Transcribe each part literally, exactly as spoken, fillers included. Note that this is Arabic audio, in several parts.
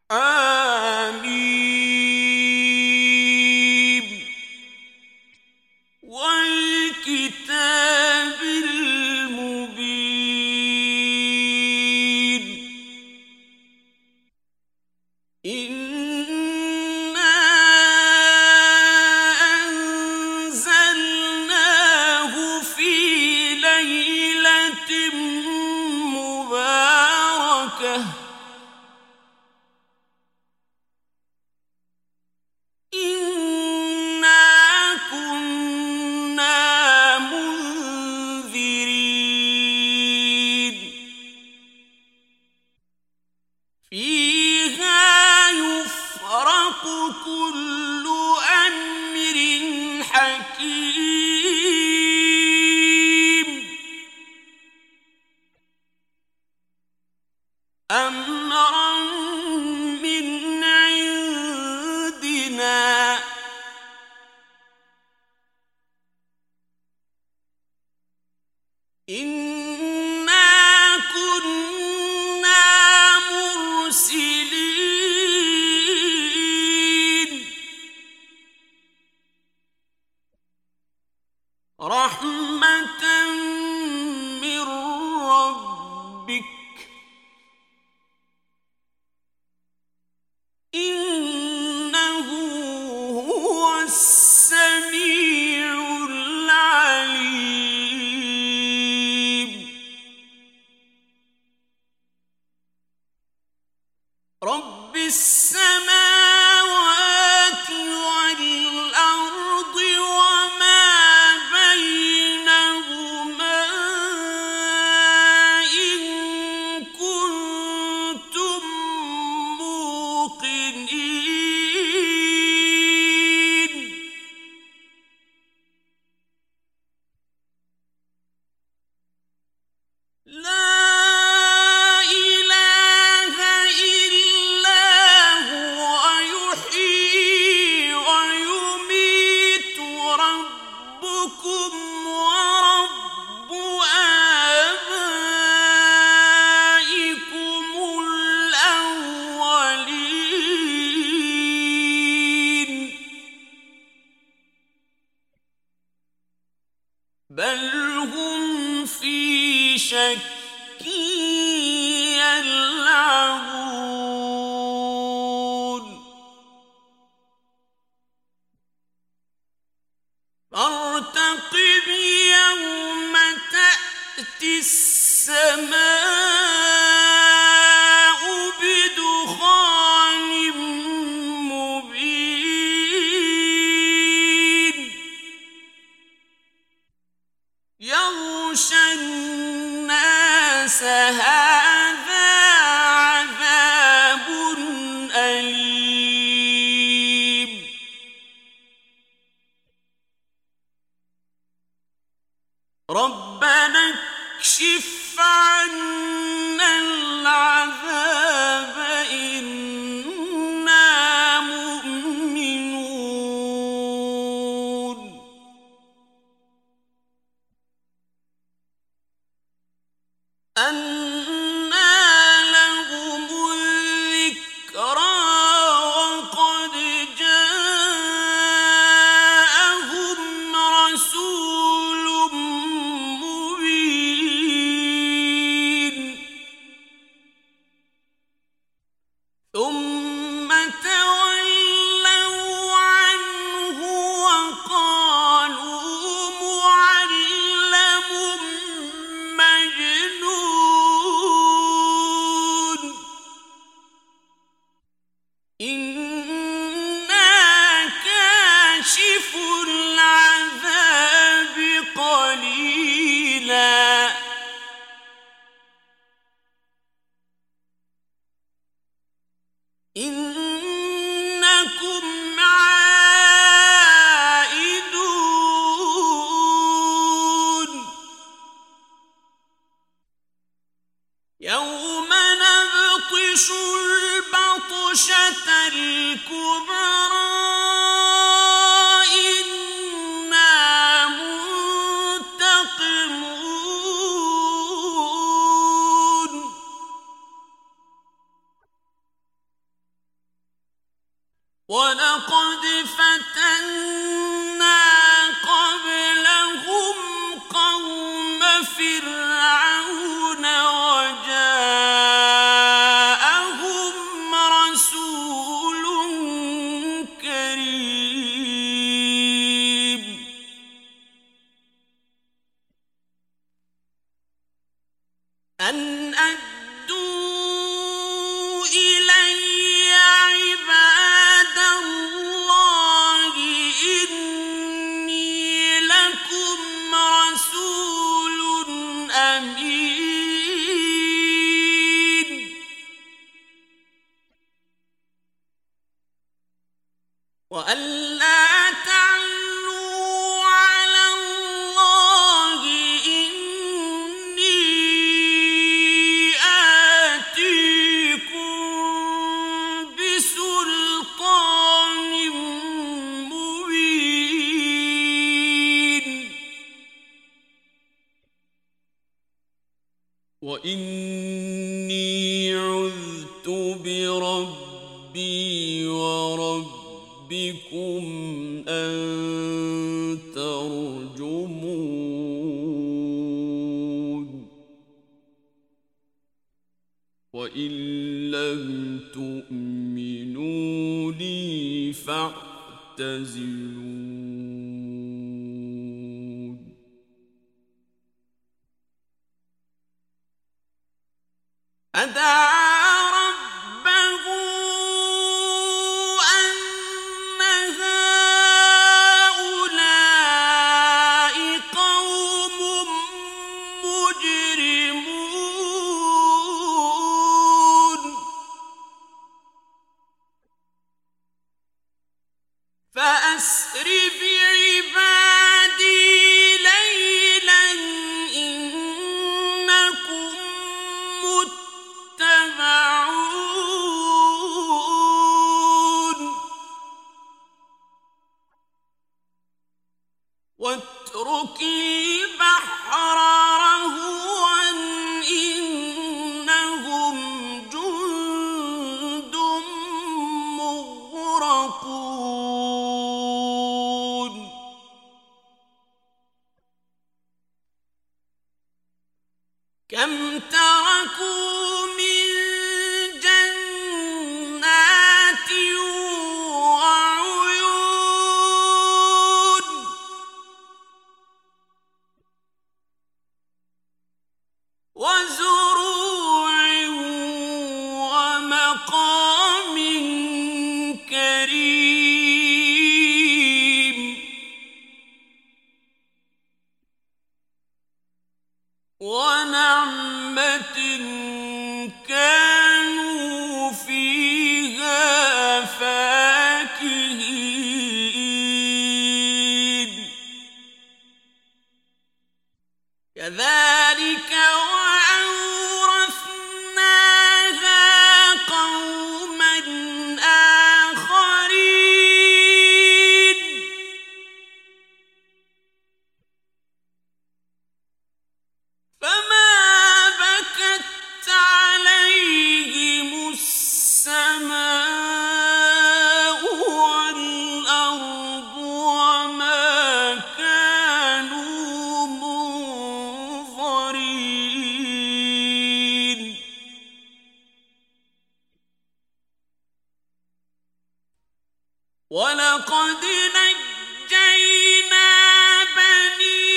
حم والكتاب المبين إنا أنزلناه في ليلة مباركة إنا كنا منذرين فيها يفرق كل أمر حكيم أمرا من عندنا إنا كنا مرسلين رحمة من ربك إنه هو السميع العليم رب السماوات والأرض وما بينهما إن كنتم موقنين لا إله إلا هو يحيي ويميت ربكم ورب آبائكم الأولين بل هم في شك يلعبون فارتقب يوم تأتي السماء بدخان مبين يغشى الناس هذا عذاب أليم ربنا اكشف عنا العذاب إنا مؤمنون أنى لهم الذكرى وقد جاءهم رسول مبين ثم تولوا عنه وقالوا معلم مجنون إنا كاشف العذاب قليلا إنكم عائدون يوم نبطش البطشة الكبرى إنا منتقمون وَلَقَدْ فَتَنَّا قَبْلَهُمْ قَوْمَ فِرْعَوْنَ وَجَاءَهُمْ رَسُولٌ كَرِيمٌ أَنْ أَدُّوا إِلَيَّ عِبَادَ اللَّهِ إِنِّي لَكُمْ رَسُولٌ أَمِينٌ وَأَن لَّا تَعْلُوا عَلَى اللَّهِ إِنِّي آتِيكُم بِسُلْطَانٍ مُّبِينٍ وَإِنِّي عُذْتُ بِرَبِّي وَرَبِّكُمْ أَن تَرْجُمُونِ وَإِن لَّمْ تُؤْمِنُوا لِي فَاعْتَزِلُونِ فَدَعَا رَبَّهُ أَنَّ هَٰؤُلَاءِ قَوْمٌ مُّجْرِمُونَ فَأَسْرِ بِعِبَادِي لَيْلًا إِنَّكُم مُّتَّبَعُونَ وَاتْرُكِ الْبَحْرَ رَهْوًا إِنَّهُمْ جُندٌ مُّغْرَقُونَ كَمْ تَرَكُوا مِن جَنَّاتٍ وَعُيُونٍ وَزُرُوعٍ وَمَقَامٍ كَرِيمٍ وَنَعْمَةٍ كَانُوا فِيهَا فَاكِهِينَ كَذَٰلِكَ وَأَوْرَثْنَاهَا قَوْمًا آخَرِينَ فَمَا بَكَتْ عَلَيْهِمُ السَّمَاءُ وَالْأَرْضُ وَمَا كَانُوا مُنظَرِينَ وَلَقَدْ نَجَّيْنَا بَنِي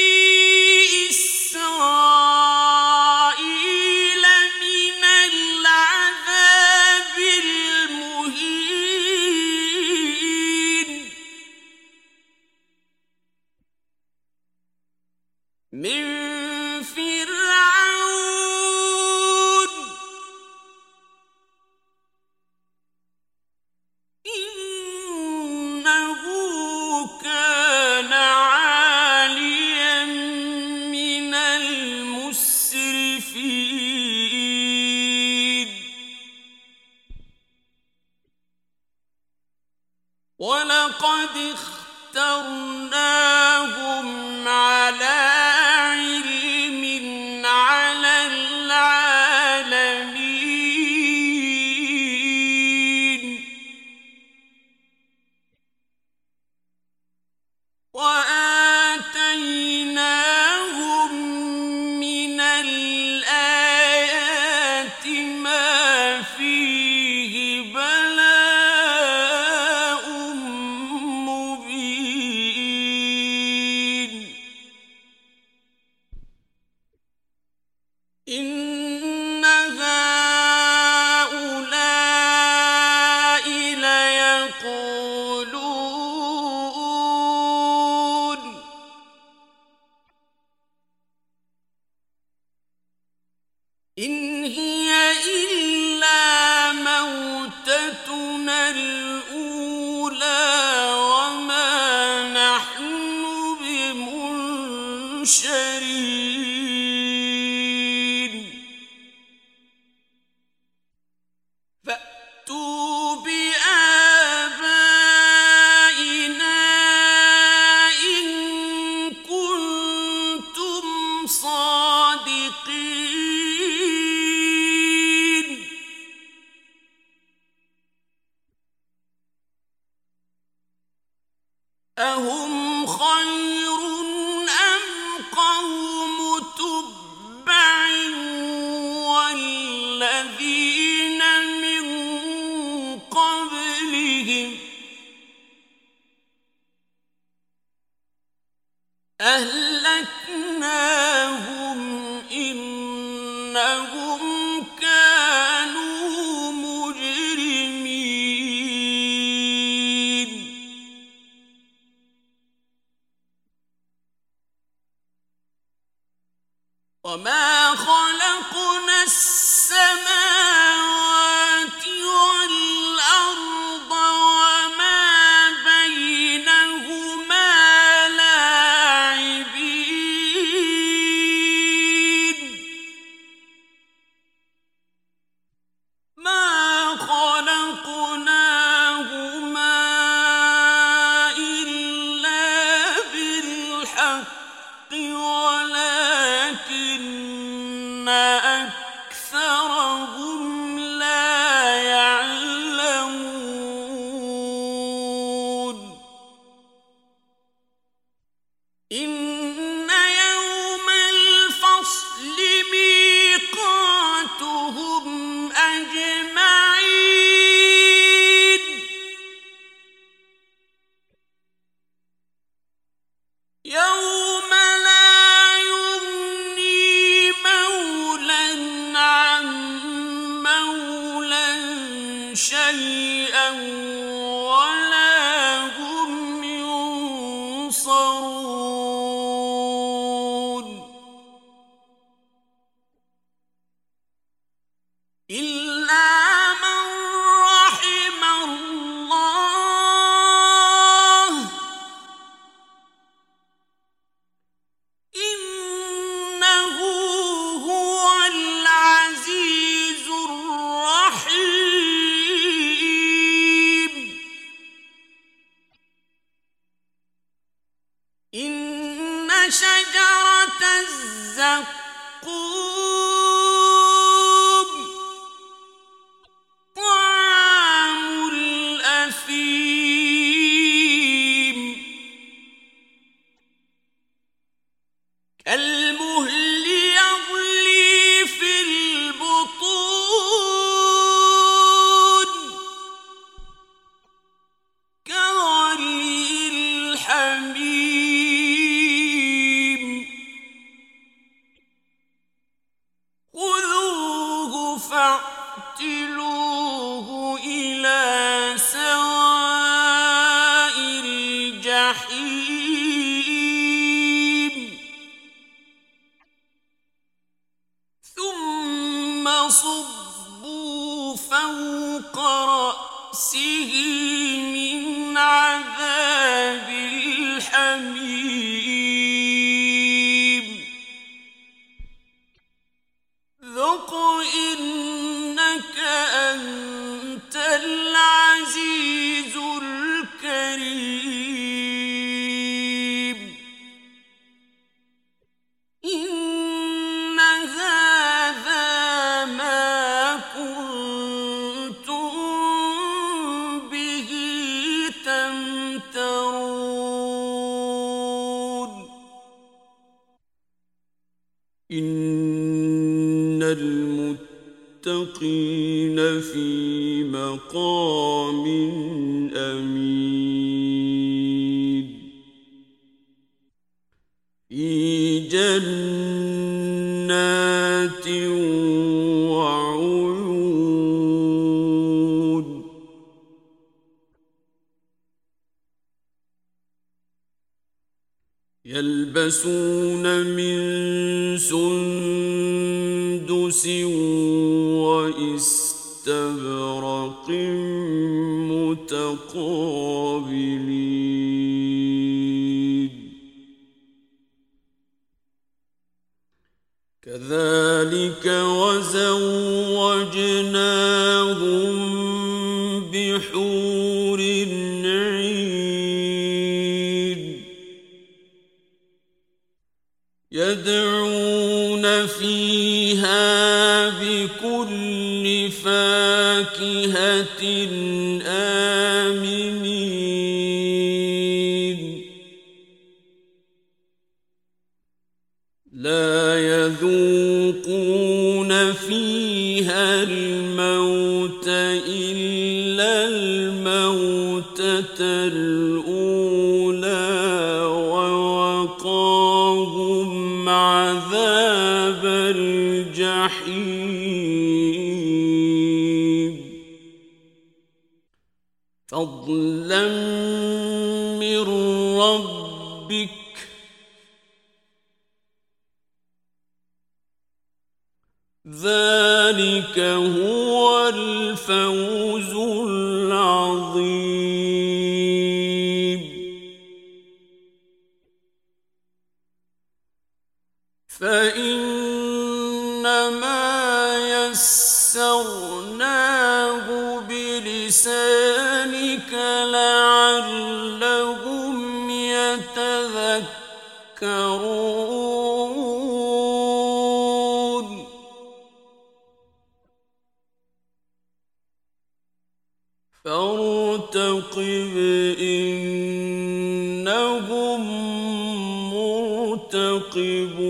إِسْرَائِيلَ مِنَ الْعَذَابِ الْمُهِينِ مِن فِرْعَوْنَ إِنَّهُ كَانَ عَالِيًا مِّنَ الْمُسْرِفِينَ وَلَقَدِ اخْتَرْنَاهُمْ عَلَىٰ عِلْمٍ عَلَى الْعَالَمِينَ أهم خير أم قوم تبع والذين من قبلهم أهلكناهم إنهم كانوا مجرمين وما خلقنا السماوات والأرض وما بينهما لاعبين ما خلقناهما إلا بالحق ولكن أكثرهم لا يعلمون إن يوم الفصل ميقاتهم أجمعين يوم لا يغني مولى عن مولى شيئا ولا هم ينصرون إلا من رحم الله إنه هو العزيز الرحيم إن شجرة الزقوم طعام الأثيم كالمهل يغلي في البطون كغلي الحميم خذوه فاعتلوه إلى سواء الجحيم ثم صبوا فوق رأسه من عذاب الحميم ذق إنك أنت العزيز الكريم إن هذا ما كنتم به تمترون إن المتقين في مقام أمين في جنات وعيون يلبسون من سندس واستبرق متقابلين كذلك وزوجناهم بحور عين يدعون فيها بكل فاكهة آمنين لا يذوقون فيها الموت إلا الموتة الأولى ووقاهم عذاب الجحيم فضلا من ربك ذلك هو الفوز العظيم فإنما يسرناه بلسانك لعلهم يتذكرون فارتقب إنهم مرتقبون